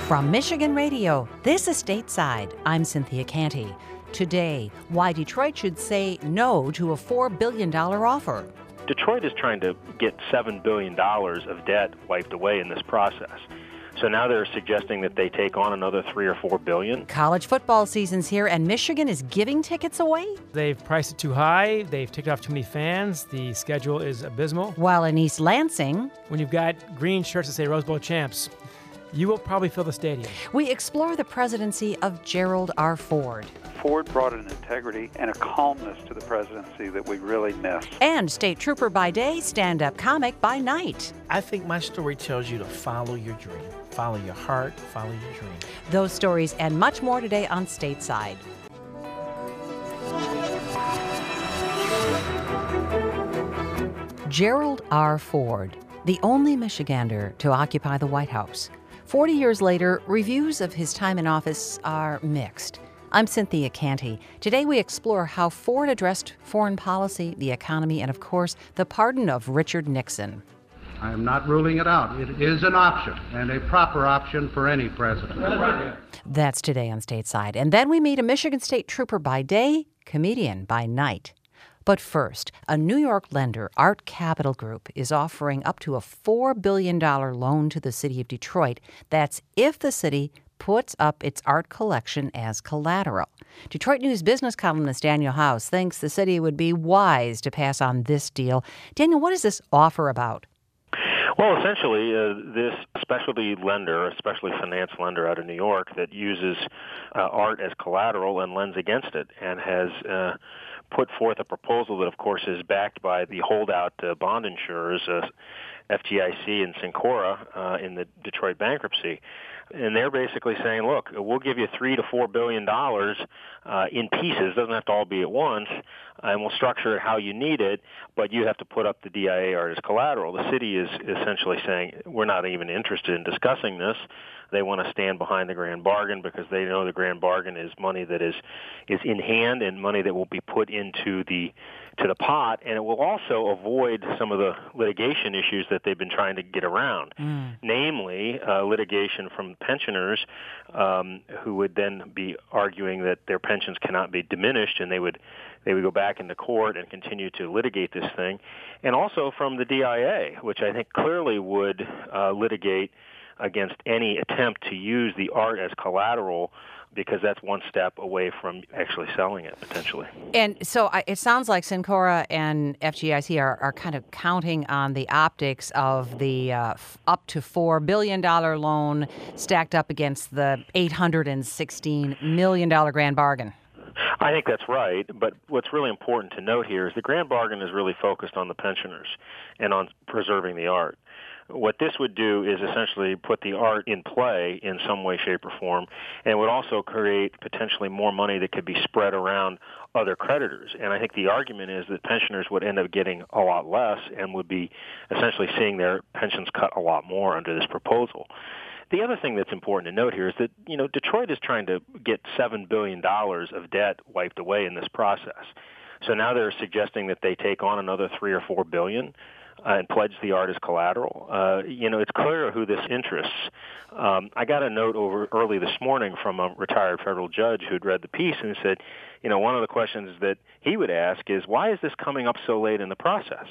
From Michigan Radio, this is Stateside. I'm Cynthia Canty. Today, why Detroit should say no to a $4 billion offer. Detroit is trying to get $7 billion of debt wiped away in this process. So now they're suggesting that they take on another $3 or $4 billion. College football season's here, and Michigan is giving tickets away? They've priced it too high. They've ticked off too many fans. The schedule is abysmal. While in East Lansing, when you've got green shirts that say Rose Bowl champs, you will probably fill the stadium. We explore the presidency of Gerald R. Ford. Ford brought an integrity and a calmness to the presidency that we really miss. And state trooper by day, stand-up comic by night. I think my story tells you to follow your dream. Follow your heart, follow your dream. Those stories and much more today on Stateside. Gerald R. Ford, the only Michigander to occupy the White House. 40 years later, reviews of his time in office are mixed. I'm Cynthia Canty. Today we explore how Ford addressed foreign policy, the economy, and of course, the pardon of Richard Nixon. I am not ruling it out. It is an option, and a proper option for any president. That's today on Stateside. And then we meet a Michigan State trooper by day, comedian by night. But first, a New York lender, Art Capital Group, is offering up to a $4 billion loan to the city of Detroit. That's if the city puts up its art collection as collateral. Detroit News business columnist Daniel House thinks the city would be wise to pass on this deal. Daniel, what is this offer about? Well, essentially, this specialty lender, especially finance lender out of New York that uses art as collateral and lends against it and has put forth a proposal that, of course, is backed by the holdout bond insurers, FDIC and Syncora, in the Detroit bankruptcy. And they're basically saying, look, we'll give you $3 to $4 billion in pieces. It doesn't have to all be at once, and we'll structure it how you need it, but you have to put up the DIA art as collateral. The city is essentially saying, we're not even interested in discussing this. They want to stand behind the grand bargain because they know the grand bargain is money that is in hand and money that will be put into the pot, and it will also avoid some of the litigation issues that they've been trying to get around, namely litigation from pensioners who would then be arguing that their pensions cannot be diminished, and they would go back into court and continue to litigate this thing, and also from the DIA, which I think clearly would litigate against any attempt to use the art as collateral, because that's one step away from actually selling it, potentially. And so it sounds like Syncora and FDIC are kind of counting on the optics of the up to $4 billion loan stacked up against the $816 million grand bargain. I think that's right, but what's really important to note here is the grand bargain is really focused on the pensioners and on preserving the art. What this would do is essentially put the art in play in some way, shape, or form, and it would also create potentially more money that could be spread around other creditors. And I think the argument is that pensioners would end up getting a lot less and would be essentially seeing their pensions cut a lot more under this proposal. The other thing that's important to note here is that, Detroit is trying to get $7 billion of debt wiped away in this process. So now they're suggesting that they take on another $3 or $4 billion and pledge the art as collateral. It's clear who this interests. I got a note early this morning from a retired federal judge who had read the piece and said, one of the questions that he would ask is, why is this coming up so late in the process?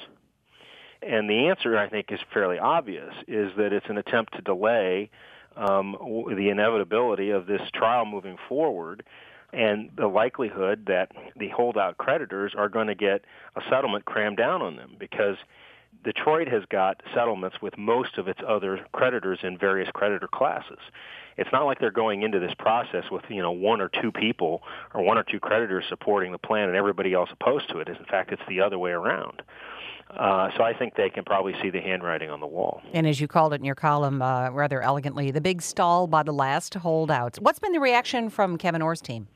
And the answer, I think, is fairly obvious, is that it's an attempt to delay the inevitability of this trial moving forward and the likelihood that the holdout creditors are going to get a settlement crammed down on them, because Detroit has got settlements with most of its other creditors in various creditor classes. It's not like they're going into this process with, one or two people or one or two creditors supporting the plan and everybody else opposed to it. In fact, it's the other way around. So I think they can probably see the handwriting on the wall. And as you called it in your column rather elegantly, the big stall by the last holdouts. What's been the reaction from Kevin Orr's team?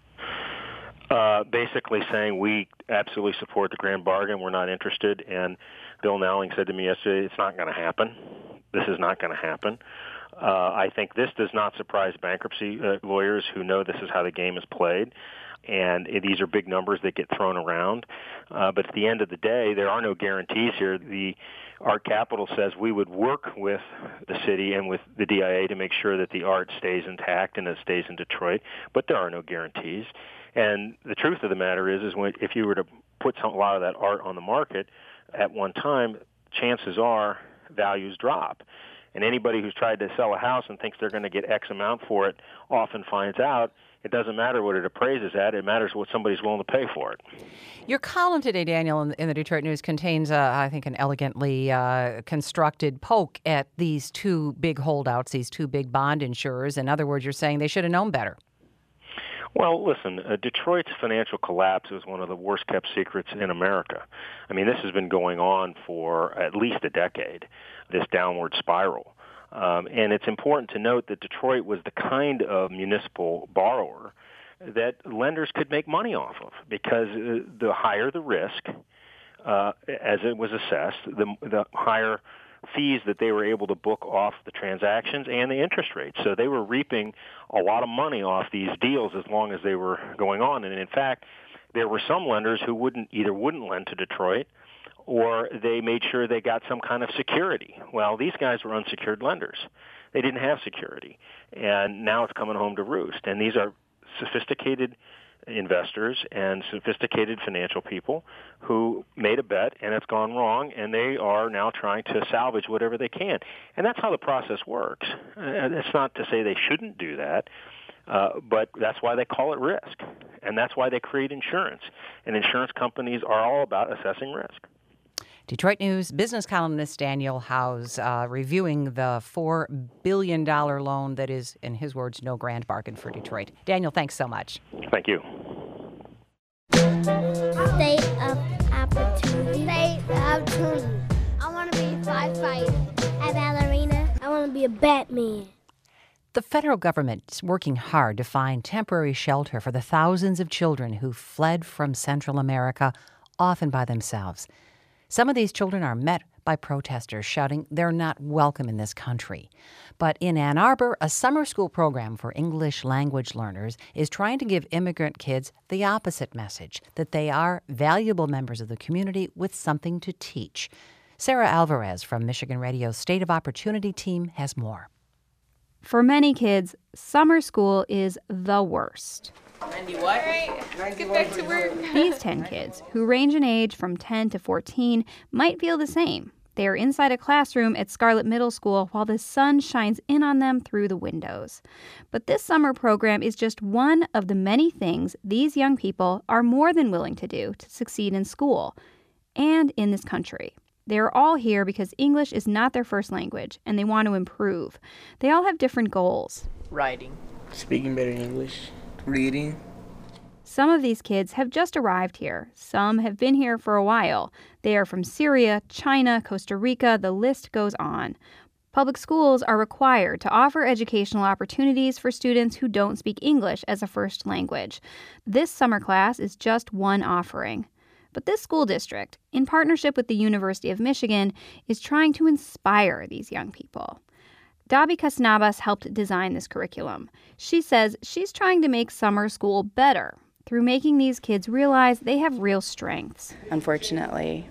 Basically saying we absolutely support the grand bargain. We're not interested. And Bill Nowling said to me yesterday, it's not going to happen. This is not going to happen. I think this does not surprise bankruptcy lawyers who know this is how the game is played. And these are big numbers that get thrown around. But at the end of the day, there are no guarantees here. The Art Capital says we would work with the city and with the DIA to make sure that the art stays intact and it stays in Detroit, but there are no guarantees. And the truth of the matter is if you were to put a lot of that art on the market at one time, chances are values drop. And anybody who's tried to sell a house and thinks they're going to get X amount for it often finds out it doesn't matter what it appraises at. It matters what somebody's willing to pay for it. Your column today, Daniel, in the Detroit News contains, I think, an elegantly constructed poke at these two big holdouts, these two big bond insurers. In other words, you're saying they should have known better. Well, listen, Detroit's financial collapse is one of the worst-kept secrets in America. I mean, this has been going on for at least a decade, this downward spiral. And it's important to note that Detroit was the kind of municipal borrower that lenders could make money off of because the higher the risk, as it was assessed, the higher fees that they were able to book off the transactions and the interest rates. So they were reaping a lot of money off these deals as long as they were going on. And in fact, there were some lenders who wouldn't lend to Detroit, or they made sure they got some kind of security. Well, these guys were unsecured lenders. They didn't have security. And now it's coming home to roost. And these are sophisticated investors and sophisticated financial people who made a bet and it's gone wrong, and they are now trying to salvage whatever they can. And that's how the process works. It's not to say they shouldn't do that, but that's why they call it risk. And that's why they create insurance. And insurance companies are all about assessing risk. Detroit News business columnist Daniel Howes reviewing the $4 billion loan that is, in his words, no grand bargain for Detroit. Daniel, thanks so much. Thank you. State of opportunity. State of opportunity. I want to be a firefighter, a ballerina. I want to be a Batman. The federal government is working hard to find temporary shelter for the thousands of children who fled from Central America, often by themselves. Some of these children are met by protesters shouting they're not welcome in this country. But in Ann Arbor, a summer school program for English language learners is trying to give immigrant kids the opposite message, that they are valuable members of the community with something to teach. Sarah Alvarez from Michigan Radio's State of Opportunity team has more. For many kids, summer school is the worst. 90 what? All right, let's get back to work. These 10 kids, who range in age from 10 to 14, might feel the same. They are inside a classroom at Scarlett Middle School while the sun shines in on them through the windows. But this summer program is just one of the many things these young people are more than willing to do to succeed in school and in this country. They are all here because English is not their first language, and they want to improve. They all have different goals. Writing. Speaking better English. Reading. Some of these kids have just arrived here. Some have been here for a while. They are from Syria, China, Costa Rica, the list goes on. Public schools are required to offer educational opportunities for students who don't speak English as a first language. This summer class is just one offering. But this school district, in partnership with the University of Michigan, is trying to inspire these young people. Dabi Casnabas helped design this curriculum. She says she's trying to make summer school better through making these kids realize they have real strengths. Unfortunately,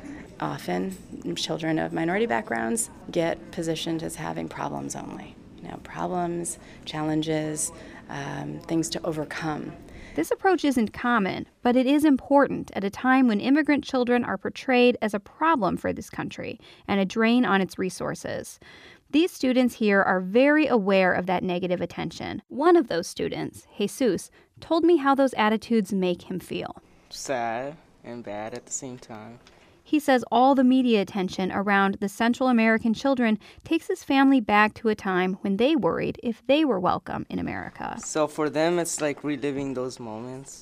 often children of minority backgrounds get positioned as having problems only. Problems, challenges, things to overcome. This approach isn't common, but it is important at a time when immigrant children are portrayed as a problem for this country and a drain on its resources. These students here are very aware of that negative attention. One of those students, Jesus, told me how those attitudes make him feel. Sad and bad at the same time. He says all the media attention around the Central American children takes his family back to a time when they worried if they were welcome in America. So for them, it's like reliving those moments,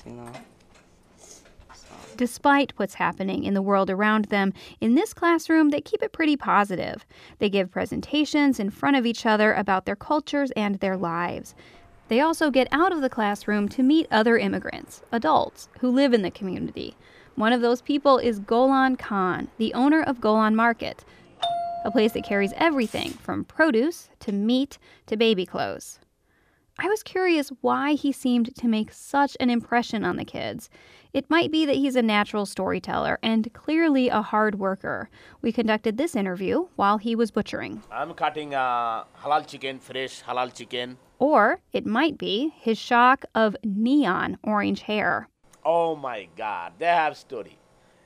Despite what's happening in the world around them, in this classroom, they keep it pretty positive. They give presentations in front of each other about their cultures and their lives. They also get out of the classroom to meet other immigrants, adults, who live in the community. One of those people is Golan Khan, the owner of Golan Market, a place that carries everything from produce to meat to baby clothes. I was curious why he seemed to make such an impression on the kids. It might be that he's a natural storyteller and clearly a hard worker. We conducted this interview while he was butchering. I'm cutting halal chicken, fresh halal chicken. Or it might be his shock of neon orange hair. Oh my God, they have story.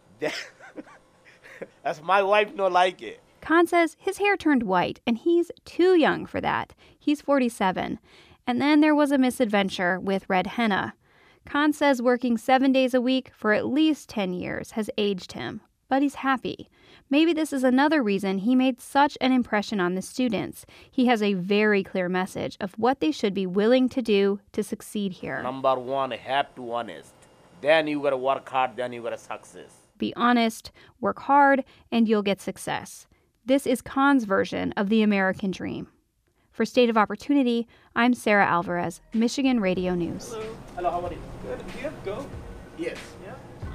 That's my wife no like it. Khan says his hair turned white and he's too young for that. He's 47. And then there was a misadventure with red henna. Khan says working 7 days a week for at least 10 years has aged him, but he's happy. Maybe this is another reason he made such an impression on the students. He has a very clear message of what they should be willing to do to succeed here. Number one, have to be honest. Then you gotta work hard, then you gotta success. Be honest, work hard, and you'll get success. This is Khan's version of the American dream. For State of Opportunity, I'm Sarah Alvarez, Michigan Radio News. Hello. Hello, how are you? Good. Do you have to go? Yes. Yeah.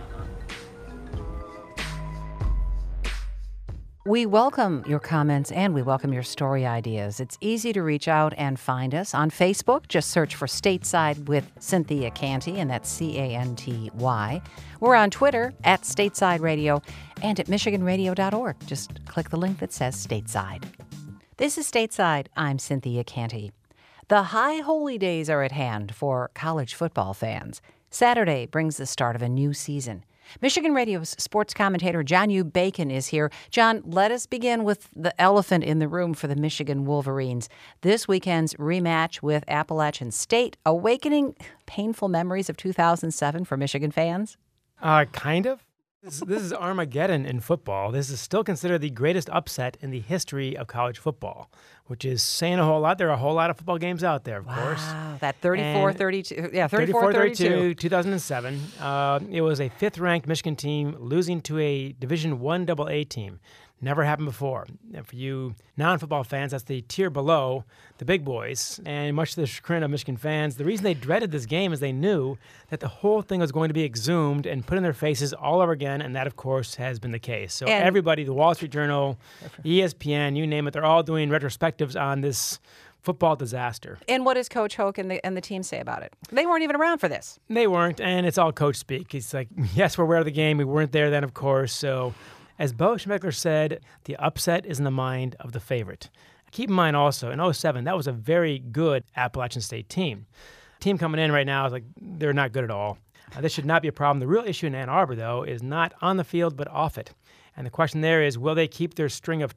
We welcome your comments and we welcome your story ideas. It's easy to reach out and find us on Facebook. Just search for Stateside with Cynthia Canty, and that's Canty. We're on Twitter at Stateside Radio and at MichiganRadio.org. Just click the link that says Stateside. This is Stateside. I'm Cynthia Canty. The high holy days are at hand for college football fans. Saturday brings the start of a new season. Michigan Radio's sports commentator John U. Bacon is here. John, let us begin with the elephant in the room for the Michigan Wolverines. This weekend's rematch with Appalachian State, awakening painful memories of 2007 for Michigan fans? Kind of. This is Armageddon in football. This is still considered the greatest upset in the history of college football, which is saying a whole lot. There are a whole lot of football games out there, of course. Wow, that 34-32. Yeah, 34-32. 2007. It was a fifth-ranked Michigan team losing to a Division I AA team. Never happened before. And for you non-football fans, that's the tier below the big boys. And much to the chagrin of Michigan fans, the reason they dreaded this game is they knew that the whole thing was going to be exhumed and put in their faces all over again, and that, of course, has been the case. So everybody, the Wall Street Journal, ESPN, you name it, they're all doing retrospectives on this football disaster. And what does Coach Hoke and the team say about it? They weren't even around for this. They weren't, and it's all coach speak. He's like, yes, we're aware of the game. We weren't there then, of course, so... As Bo Schmeckler said, the upset is in the mind of the favorite. Keep in mind also, in 2007, that was a very good Appalachian State team. Team coming in right now is like, they're not good at all. This should not be a problem. The real issue in Ann Arbor, though, is not on the field, but off it. And the question there is, will they keep their string of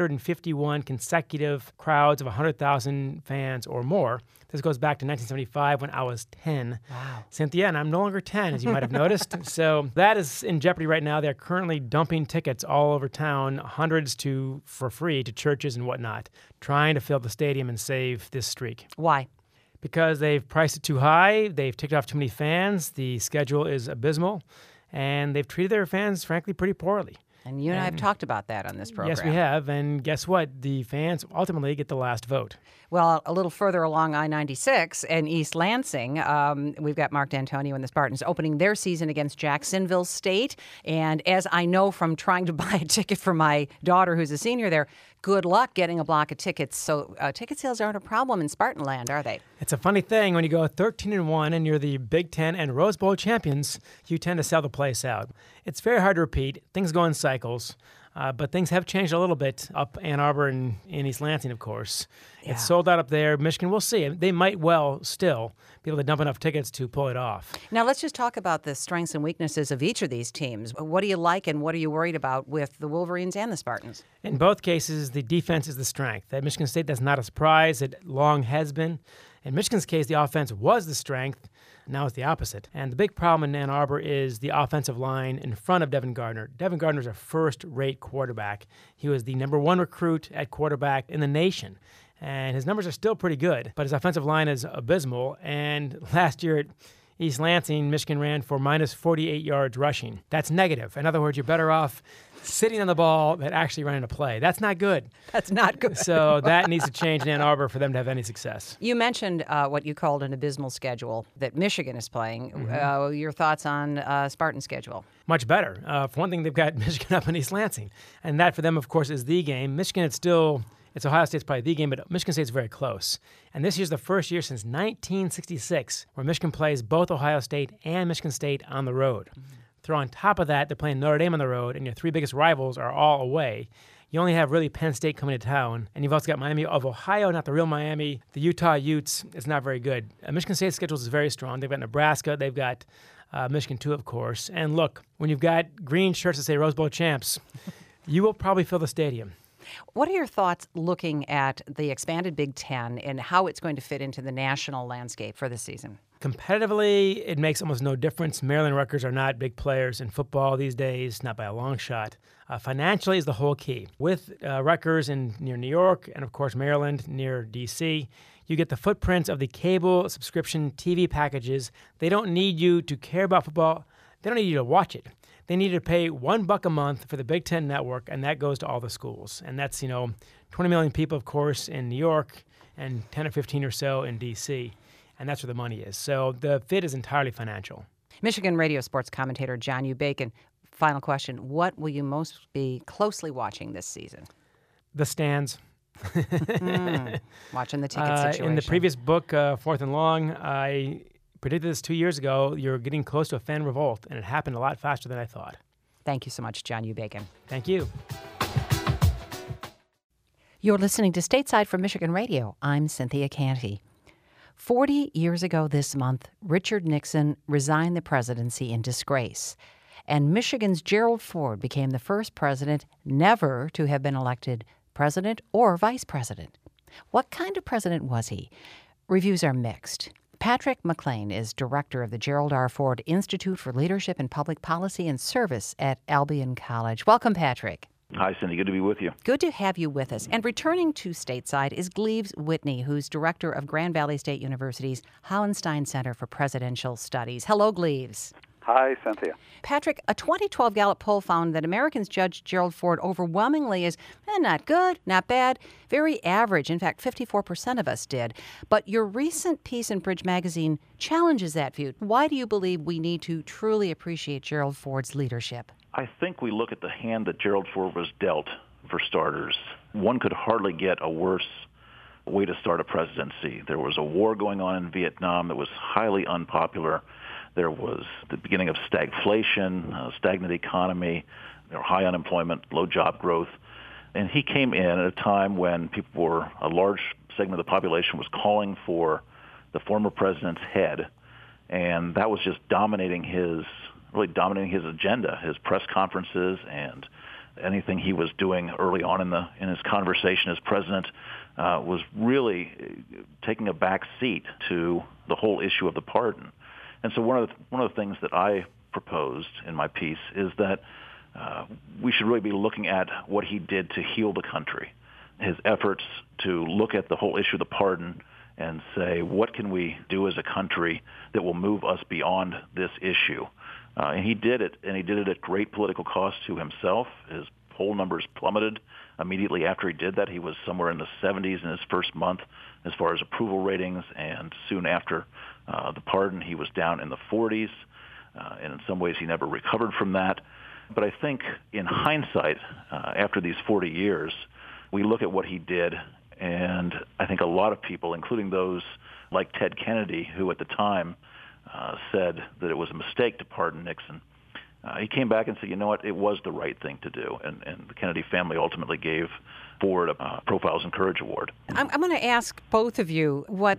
251 consecutive crowds of 100,000 fans or more? This goes back to 1975 when I was 10. Wow. Cynthia, and I'm no longer 10, as you might have noticed. So that is in jeopardy right now. They're currently dumping tickets all over town, hundreds for free to churches and whatnot, trying to fill the stadium and save this streak. Why? Because they've priced it too high. They've ticked off too many fans. The schedule is abysmal. And they've treated their fans, frankly, pretty poorly. And you and I have talked about that on this program. Yes, we have. And guess what? The fans ultimately get the last vote. Well, a little further along I-96 in East Lansing, we've got Mark D'Antonio and the Spartans opening their season against Jacksonville State. And as I know from trying to buy a ticket for my daughter who's a senior there, good luck getting a block of tickets. So ticket sales aren't a problem in Spartanland, are they? It's a funny thing. When you go 13-1 and you're the Big Ten and Rose Bowl champions, you tend to sell the place out. It's very hard to repeat. Things go in cycles. But things have changed a little bit up Ann Arbor and in East Lansing, of course. Yeah. It's sold out up there. Michigan, we'll see. They might well still be able to dump enough tickets to pull it off. Now, let's just talk about the strengths and weaknesses of each of these teams. What do you like and what are you worried about with the Wolverines and the Spartans? In both cases, the defense is the strength. At Michigan State, that's not a surprise. It long has been. In Michigan's case, the offense was the strength. Now it's the opposite. And the big problem in Ann Arbor is the offensive line in front of Devin Gardner. Devin Gardner's a first-rate quarterback. He was the number one recruit at quarterback in the nation. And his numbers are still pretty good, but his offensive line is abysmal. And last year at East Lansing, Michigan ran for minus 48 yards rushing. That's negative. In other words, you're better off sitting on the ball than actually running a play. That's not good. That's not good. So that needs to change in Ann Arbor for them to have any success. You mentioned what you called an abysmal schedule that Michigan is playing. Mm-hmm. Your thoughts on Spartan's schedule? Much better. For one thing, they've got Michigan up in East Lansing. And that, for them, of course, is the game. Michigan, it's It's Ohio State's probably the game, but Michigan State's very close. And this year's the first year since 1966 where Michigan plays both Ohio State and Michigan State on the road. Throw on top of that, they're playing Notre Dame on the road, and your three biggest rivals are all away. You only have really Penn State coming to town, and you've also got Miami of Ohio, not the real Miami. The Utah Utes is not very good. Michigan State's schedule is very strong. They've got Nebraska. They've got Michigan, too, of course. And look, when you've got green shirts that say Rose Bowl champs, you will probably fill the stadium. What are your thoughts looking at the expanded Big Ten and how it's going to fit into the national landscape for this season? Competitively, it makes almost no difference. Maryland and Rutgers are not big players in football these days, not by a long shot. Financially is the whole key. With Rutgers near New York and, of course, Maryland near D.C., you get the footprints of the cable subscription TV packages. They don't need you to care about football. They don't need you to watch it. They need to pay $1 a month for the Big Ten network, and that goes to all the schools. And that's, 20 million people, of course, in New York and 10 or 15 or so in D.C., and that's where the money is. So the fit is entirely financial. Michigan radio sports commentator John U. Bacon, final question. What will you most be closely watching this season? The stands. Watching the ticket situation. In the previous book, Fourth and Long, I predicted this 2 years ago. You're getting close to a fan revolt, and it happened a lot faster than I thought. Thank you so much, John U. Bacon. Thank you. You're listening to Stateside from Michigan Radio. I'm Cynthia Canty. 40 years ago this month, Richard Nixon resigned the presidency in disgrace, and Michigan's Gerald Ford became the first president never to have been elected president or vice president. What kind of president was he? Reviews are mixed. Patrick McLean is director of the Gerald R. Ford Institute for Leadership and Public Policy and Service at Albion College. Welcome, Patrick. Hi, Cindy. Good to be with you. Good to have you with us. And returning to stateside is Gleaves Whitney, who's director of Grand Valley State University's Hollenstein Center for Presidential Studies. Hello, Gleaves. Hi, Cynthia. Patrick, a 2012 Gallup poll found that Americans judged Gerald Ford overwhelmingly as not good, not bad, very average. In fact, 54% of us did. But your recent piece in Bridge Magazine challenges that view. Why do you believe we need to truly appreciate Gerald Ford's leadership? I think we look at the hand that Gerald Ford was dealt, for starters. One could hardly get a worse way to start a presidency. There was a war going on in Vietnam that was highly unpopular. There was the beginning of stagflation, stagnant economy, high unemployment, low job growth. And he came in at a time when a large segment of the population was calling for the former president's head. And that was just dominating his agenda, his press conferences, and anything he was doing early on in his conversation as president was really taking a back seat to the whole issue of the pardon. And so one of the things that I proposed in my piece is that we should really be looking at what he did to heal the country, his efforts to look at the whole issue of the pardon and say, what can we do as a country that will move us beyond this issue? And he did it, and he did it at great political cost to himself. His poll numbers plummeted immediately after he did that. He was somewhere in the 70s in his first month as far as approval ratings, and soon after the pardon, he was down in the 40s, and in some ways he never recovered from that. But I think in hindsight, after these 40 years, we look at what he did, and I think a lot of people, including those like Ted Kennedy, who at the time said that it was a mistake to pardon Nixon, he came back and said, you know what, it was the right thing to do. And the Kennedy family ultimately gave Ford a Profiles in Courage Award. I'm going to ask both of you what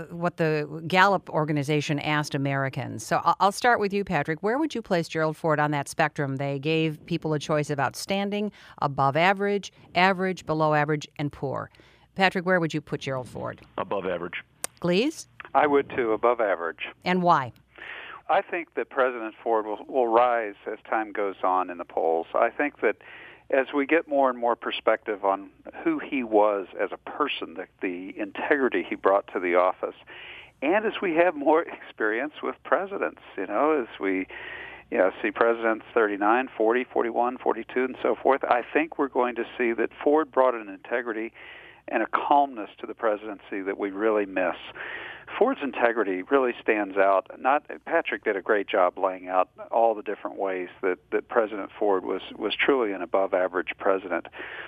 the Gallup organization asked Americans. So I'll start with you, Patrick. Where would you place Gerald Ford on that spectrum? They gave people a choice of outstanding, above average, average, below average, and poor. Patrick, where would you put Gerald Ford? Above average. Gleaves? I would, too, above average. And why? I think that President Ford will rise as time goes on in the polls. I think that as we get more and more perspective on who he was as a person, the integrity he brought to the office, and as we have more experience with presidents, as we see presidents 39, 40, 41, 42, and so forth, I think we're going to see that Ford brought an integrity and a calmness to the presidency that we really miss. Ford's integrity really stands out. Patrick did a great job laying out all the different ways that President Ford was truly an above-average president.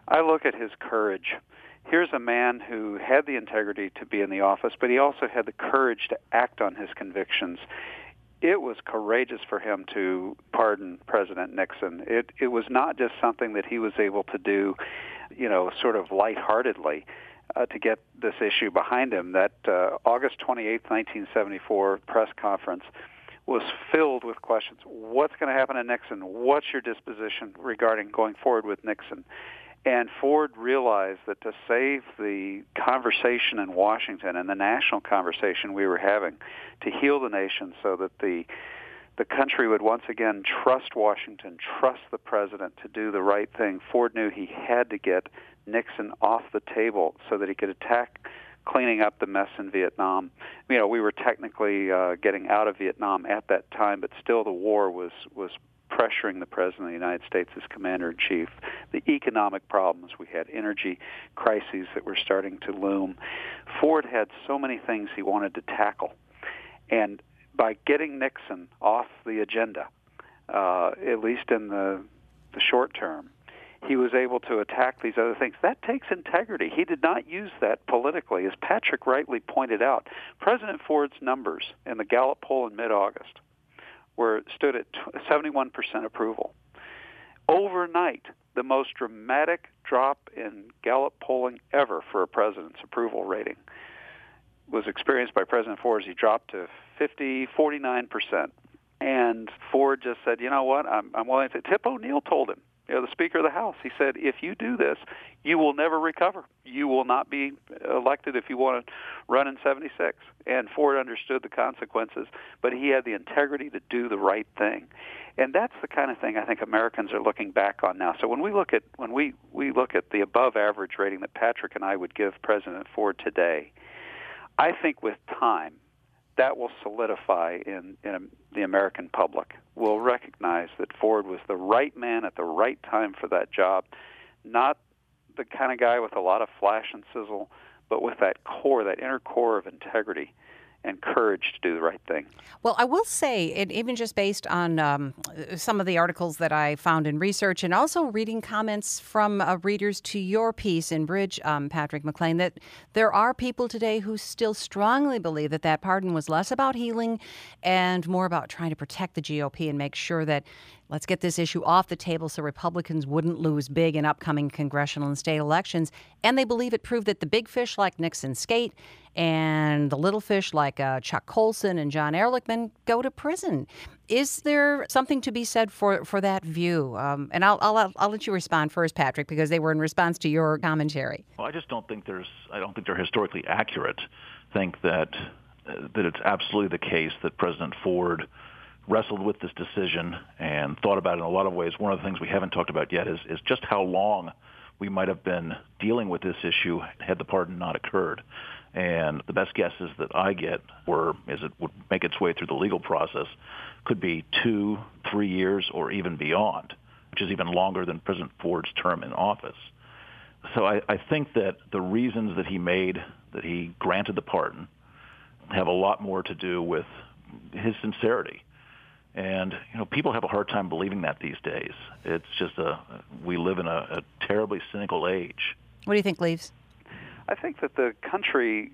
I look at his courage. Here's a man who had the integrity to be in the office, but he also had the courage to act on his convictions. It was courageous for him to pardon President Nixon. It was not just something that he was able to do, sort of lightheartedly to get this issue behind him. That August 28, 1974 press conference was filled with questions. What's going to happen to Nixon? What's your disposition regarding going forward with Nixon? And Ford realized that to save the conversation in Washington and the national conversation we were having, to heal the nation so that the country would once again trust Washington, trust the president to do the right thing, Ford knew he had to get Nixon off the table so that he could attack cleaning up the mess in Vietnam. We were technically getting out of Vietnam at that time, but still the war was pressuring the President of the United States as Commander-in-Chief. The economic problems, we had energy crises that were starting to loom. Ford had so many things he wanted to tackle. And by getting Nixon off the agenda, at least in the short term, he was able to attack these other things. That takes integrity. He did not use that politically. As Patrick rightly pointed out, President Ford's numbers in the Gallup poll in mid-August stood at 71% approval. Overnight, the most dramatic drop in Gallup polling ever for a president's approval rating was experienced by President Ford as he dropped to 49%. And Ford just said, you know what, I'm willing to. Tip O'Neill told him, the Speaker of the House, he said, if you do this, you will never recover. You will not be elected if you want to run in 76. And Ford understood the consequences, but he had the integrity to do the right thing. And that's the kind of thing I think Americans are looking back on now. So when we look at the above average rating that Patrick and I would give President Ford today, I think with time, that will solidify in the American public. We'll recognize that Ford was the right man at the right time for that job, not the kind of guy with a lot of flash and sizzle, but with that inner core of integrity and courage to do the right thing. Well, I will say, even just based on some of the articles that I found in research and also reading comments from readers to your piece in Bridge, Patrick McLean, that there are people today who still strongly believe that pardon was less about healing and more about trying to protect the GOP and make sure that let's get this issue off the table so Republicans wouldn't lose big in upcoming congressional and state elections. And they believe it proved that the big fish like Nixon Skate and the little fish like Chuck Colson and John Ehrlichman go to prison. Is there something to be said for that view? And I'll let you respond first, Patrick, because they were in response to your commentary. Well, I just don't think they're historically accurate. I think that it's absolutely the case that President Ford wrestled with this decision and thought about it in a lot of ways. One of the things we haven't talked about yet is just how long we might have been dealing with this issue had the pardon not occurred. And the best guesses that I get as it would make its way through the legal process, could be 2-3 years or even beyond, which is even longer than President Ford's term in office. So I think that the reasons that he granted the pardon have a lot more to do with his sincerity. And, people have a hard time believing that these days. It's just we live in a terribly cynical age. What do you think, Leaves? I think that the country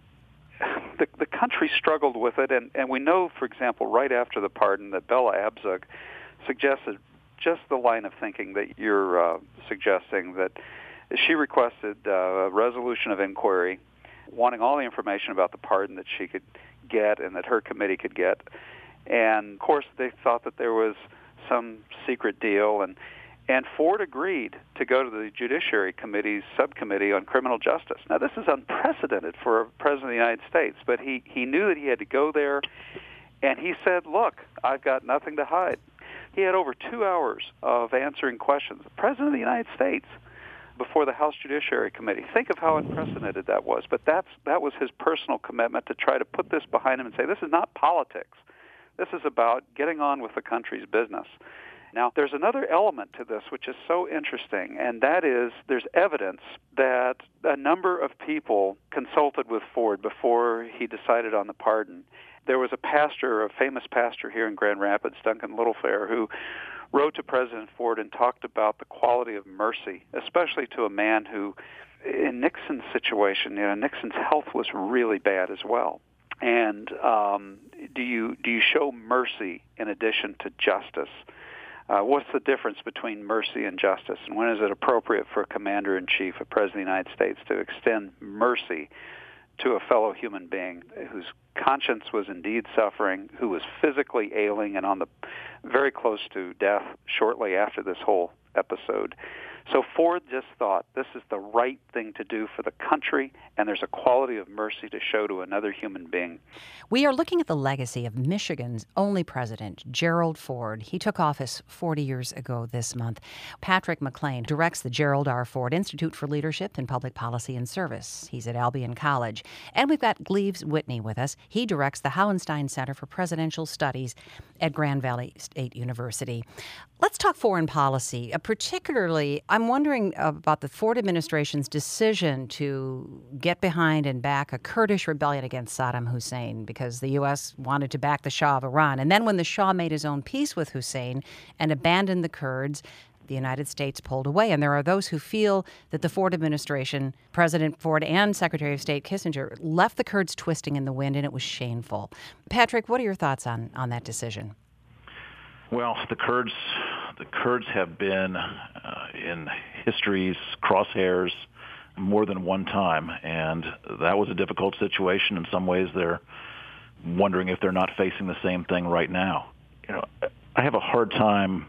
struggled with it, and we know, for example, right after the pardon that Bella Abzug suggested just the line of thinking that you're suggesting, that she requested a resolution of inquiry, wanting all the information about the pardon that she could get and that her committee could get. And, of course, they thought that there was some secret deal, and Ford agreed to go to the Judiciary Committee's subcommittee on criminal justice. Now, this is unprecedented for a president of the United States, but he knew that he had to go there, and he said, look, I've got nothing to hide. He had over 2 hours of answering questions. The President of the United States before the House Judiciary Committee. Think of how unprecedented that was. But that was his personal commitment to try to put this behind him and say, this is not politics. This is about getting on with the country's business. Now, there's another element to this which is so interesting, and that is there's evidence that a number of people consulted with Ford before he decided on the pardon. There was a famous pastor here in Grand Rapids, Duncan Littlefair, who wrote to President Ford and talked about the quality of mercy, especially to a man who, in Nixon's situation, Nixon's health was really bad as well. And do you show mercy in addition to justice? What's the difference between mercy and justice? And when is it appropriate for a commander-in-chief, a president of the United States, to extend mercy to a fellow human being whose conscience was indeed suffering, who was physically ailing and on the very close to death shortly after this whole episode? So Ford just thought this is the right thing to do for the country, and there's a quality of mercy to show to another human being. We are looking at the legacy of Michigan's only president, Gerald Ford. He took office 40 years ago this month. Patrick McLean directs the Gerald R. Ford Institute for Leadership in Public Policy and Service. He's at Albion College. And we've got Gleaves Whitney with us. He directs the Hauenstein Center for Presidential Studies at Grand Valley State University. Let's talk foreign policy. Particularly, I'm wondering about the Ford administration's decision to get behind and back a Kurdish rebellion against Saddam Hussein because the U.S. wanted to back the Shah of Iran. And then when the Shah made his own peace with Hussein and abandoned the Kurds, the United States pulled away. And there are those who feel that the Ford administration, President Ford and Secretary of State Kissinger, left the Kurds twisting in the wind, and it was shameful. Patrick, what are your thoughts on that decision? Well, the Kurds have been in history's crosshairs more than one time, and that was a difficult situation. In some ways, they're wondering if they're not facing the same thing right now. I have a hard time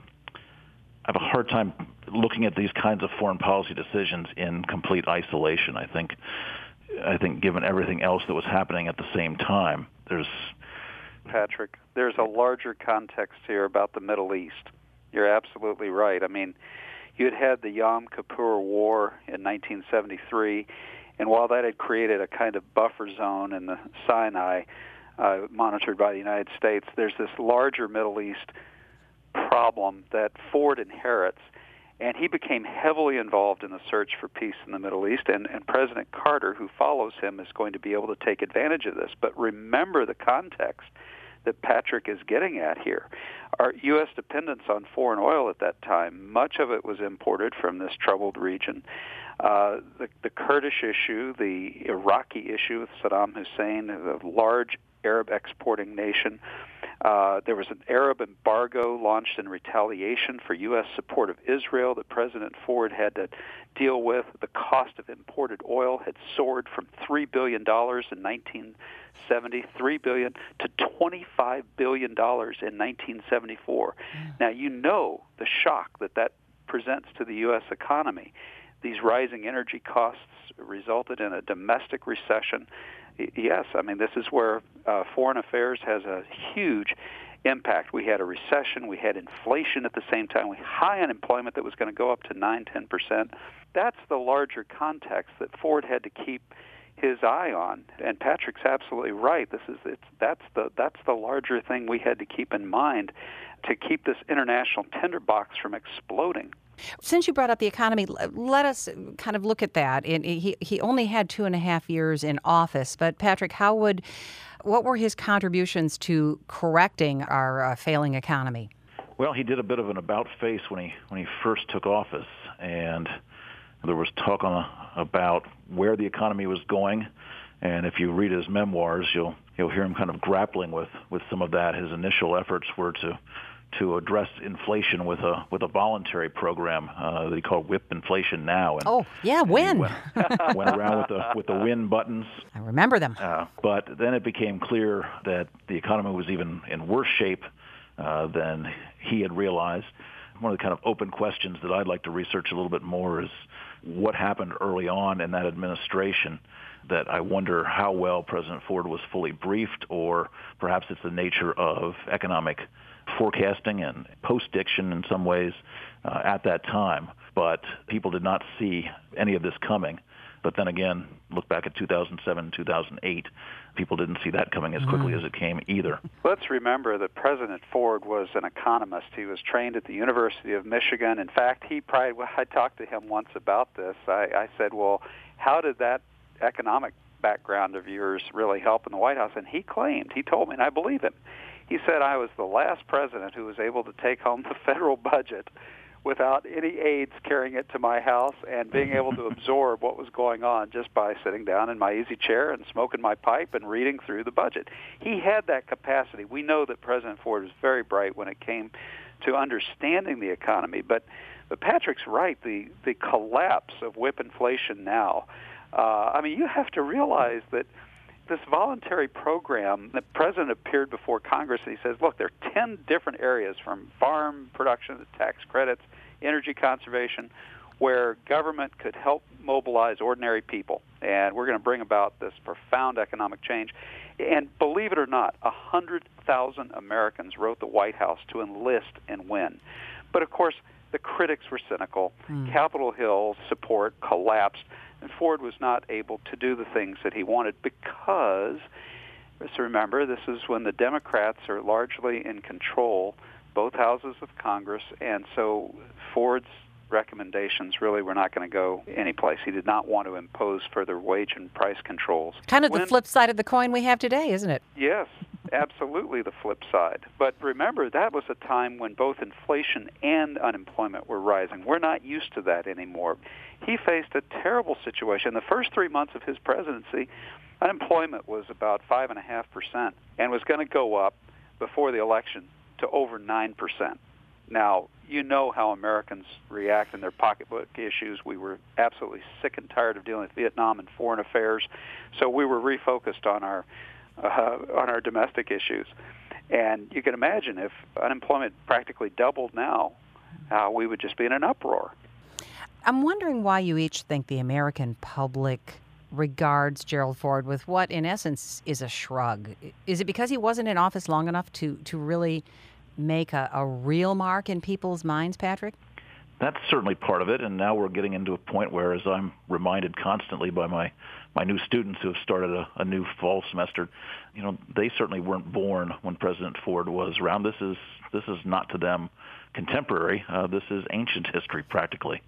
looking at these kinds of foreign policy decisions in complete isolation. I think given everything else that was happening at the same time, Patrick, there's a larger context here about the Middle East. You're absolutely right. I mean, you had the Yom Kippur War in 1973, and while that had created a kind of buffer zone in the Sinai monitored by the United States, there's this larger Middle East problem that Ford inherits, and he became heavily involved in the search for peace in the Middle East, and President Carter, who follows him, is going to be able to take advantage of this. But remember the context that Patrick is getting at here. Our U.S. dependence on foreign oil at that time, much of it was imported from this troubled region. The Kurdish issue, the Iraqi issue with Saddam Hussein, a large Arab exporting nation. There was an Arab embargo launched in retaliation for U.S. support of Israel that President Ford had to deal with. The cost of imported oil had soared from $3 billion in 1970, $3 billion to $25 billion in 1974. Now, you know the shock that presents to the U.S. economy. These rising energy costs resulted in a domestic recession. Yes, I mean, this is where foreign affairs has a huge impact. We had a recession. We had inflation at the same time. We had high unemployment that was going to go up to 9-10%. That's the larger context that Ford had to keep his eye on. And Patrick's absolutely right. That's the larger thing we had to keep in mind to keep this international tinderbox from exploding. Since you brought up the economy, let us kind of look at that. He only had 2.5 years in office, but Patrick, what were his contributions to correcting our failing economy? Well, he did a bit of an about-face when he first took office, and there was talk about where the economy was going. And if you read his memoirs, you'll hear him kind of grappling with some of that. His initial efforts were to address inflation with a voluntary program that he called Whip Inflation Now. And win. Went around with the win buttons. I remember them. But then it became clear that the economy was even in worse shape than he had realized. One of the kind of open questions that I'd like to research a little bit more is what happened early on in that administration that I wonder how well President Ford was fully briefed, or perhaps it's the nature of economic forecasting and post-diction in some ways at that time. But people did not see any of this coming. But then again, look back at 2007, 2008, people didn't see that coming as quickly as it came either. Let's remember that President Ford was an economist. He was trained at the University of Michigan. In fact, I talked to him once about this. I said, well, how did that economic background of yours really help in the White House? And he told me, and I believe him, He said, I was the last president who was able to take home the federal budget without any aides carrying it to my house and being able to absorb what was going on just by sitting down in my easy chair and smoking my pipe and reading through the budget. He had that capacity. We know that President Ford was very bright when it came to understanding the economy. But Patrick's right, the collapse of whip inflation now. You have to realize that this voluntary program, the president appeared before Congress and he says, look, there are 10 different areas from farm production to tax credits, energy conservation, where government could help mobilize ordinary people. And we're going to bring about this profound economic change. And believe it or not, 100,000 Americans wrote the White House to enlist and win. But of course, the critics were cynical. Capitol Hill's support collapsed. And Ford was not able to do the things that he wanted because, let's remember, this is when the Democrats are largely in control, both houses of Congress, and so Ford's recommendations really were not going to go anyplace. He did not want to impose further wage and price controls. Kind of the flip side of the coin we have today, isn't it? Yes, absolutely the flip side. But remember, that was a time when both inflation and unemployment were rising. We're not used to that anymore. He faced a terrible situation. The first 3 months of his presidency, unemployment was about 5.5% and was going to go up before the election to over 9%. Now, you know how Americans react in their pocketbook issues. We were absolutely sick and tired of dealing with Vietnam and foreign affairs, so we were refocused on our domestic issues. And you can imagine if unemployment practically doubled now, we would just be in an uproar. I'm wondering why you each think the American public regards Gerald Ford with what, in essence, is a shrug. Is it because he wasn't in office long enough to really make a real mark in people's minds, Patrick? That's certainly part of it, and now we're getting into a point where, as I'm reminded constantly by my new students who have started a new fall semester, they certainly weren't born when President Ford was around. This is not to them contemporary. This is ancient history, practically.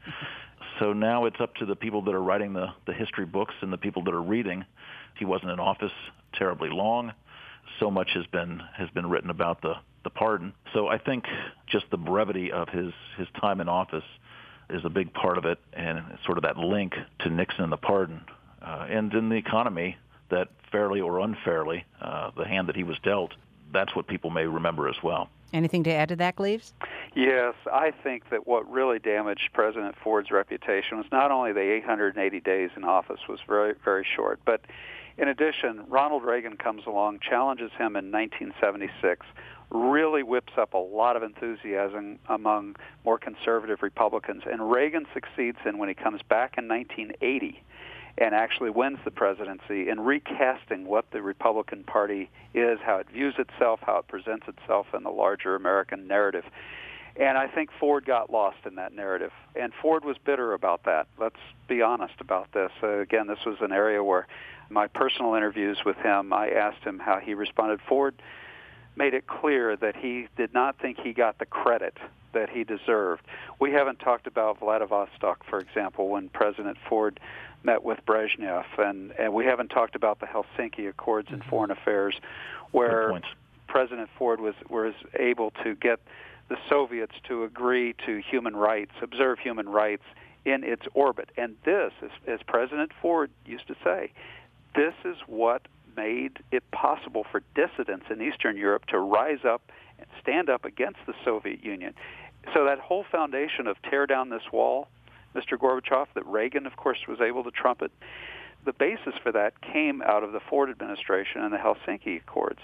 So now it's up to the people that are writing the history books and the people that are reading. He wasn't in office terribly long. So much has been written about the pardon. So I think just the brevity of his time in office is a big part of it, and sort of that link to Nixon and the pardon. And in the economy, that fairly or unfairly, the hand that he was dealt, that's what people may remember as well. Anything to add to that, Cleves? Yes, I think that what really damaged President Ford's reputation was not only the 880 days in office was very, very short, but in addition, Ronald Reagan comes along, challenges him in 1976, really whips up a lot of enthusiasm among more conservative Republicans, and Reagan succeeds in when he comes back in 1980 and actually wins the presidency in recasting what the Republican Party is, how it views itself, how it presents itself in the larger American narrative. And I think Ford got lost in that narrative. And Ford was bitter about that. Let's be honest about this. Again, this was an area where my personal interviews with him, I asked him how he responded. Ford made it clear that he did not think he got the credit that he deserved. We haven't talked about Vladivostok, for example, when President Ford met with Brezhnev, and we haven't talked about the Helsinki Accords in foreign affairs, where President Ford was able to get the Soviets to agree to human rights, observe human rights in its orbit. And this, as President Ford used to say, this is what made it possible for dissidents in Eastern Europe to rise up and stand up against the Soviet Union. So that whole foundation of tear down this wall, Mr. Gorbachev, that Reagan, of course, was able to trumpet, the basis for that came out of the Ford administration and the Helsinki Accords.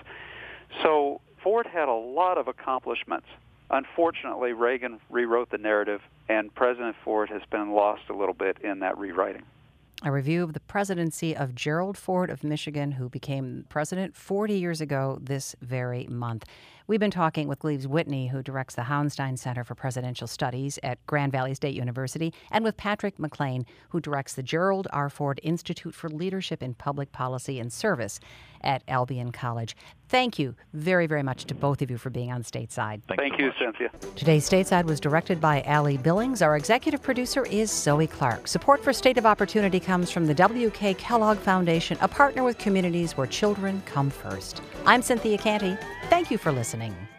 So Ford had a lot of accomplishments. Unfortunately, Reagan rewrote the narrative, and President Ford has been lost a little bit in that rewriting. A review of the presidency of Gerald Ford of Michigan, who became president 40 years ago this very month. We've been talking with Gleaves Whitney, who directs the Houndstein Center for Presidential Studies at Grand Valley State University, and with Patrick McLean, who directs the Gerald R. Ford Institute for Leadership in Public Policy and Service at Albion College. Thank you very, very much to both of you for being on Stateside. Thank you, Cynthia. Today's Stateside was directed by Allie Billings. Our executive producer is Zoe Clark. Support for State of Opportunity comes from the W.K. Kellogg Foundation, a partner with communities where children come first. I'm Cynthia Canty. Thank you for listening.